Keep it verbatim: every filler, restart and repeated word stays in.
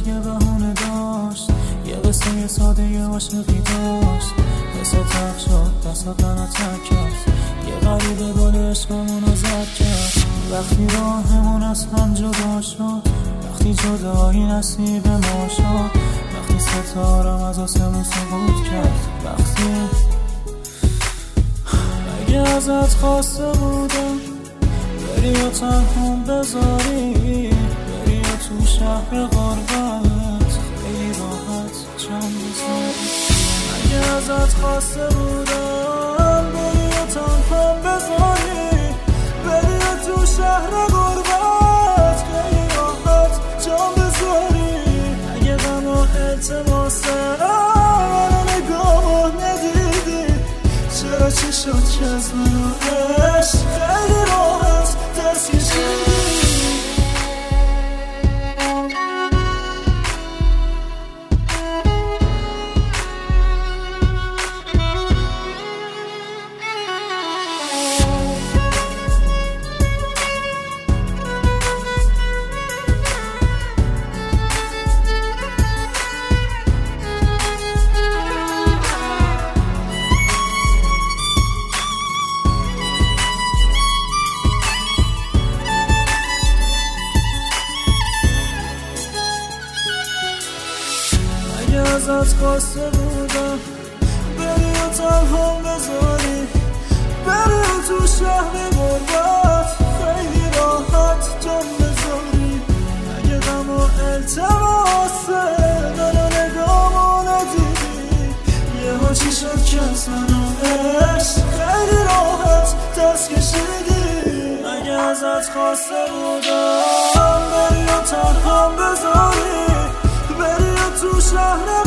یه بهونه داشت، یه قصه ساده یه عاشقی داشت. حس تق شد دست قنات کرد، یه غریبه گل عشقمونو زد کرد. وقتی راهمون از هم جدا شد، وقتی جدایی نصیب ما شد، وقتی ستارم از آسمون سقوط کرد، وقتی اگه ازت خواسته بودم بری و تنهام بذاری، بری و تو شهر غربت خیلی راحت جام بذاری. اگه ازت خواسته بودم بری و تنهام بذاری، بری و تو شهر غربت خیلی راحت جام بذاری. اگه غم و التماس منو نگاه ندیدی، چرا چی شد که از منو عشق خیلی راحت دست کشیدی؟ ازت خواسته بودم بری و تنهام بذاری، بری و تو شهر غربت خیلی راحت جام بذاری. اگه غم و التماس منو نگاه ندیدی، یهو چی شد که از منو عشق خیلی راحت دست کشیدی؟ اگه ازت خواسته بودم بری و تنهام بذاری، بری و تو شهر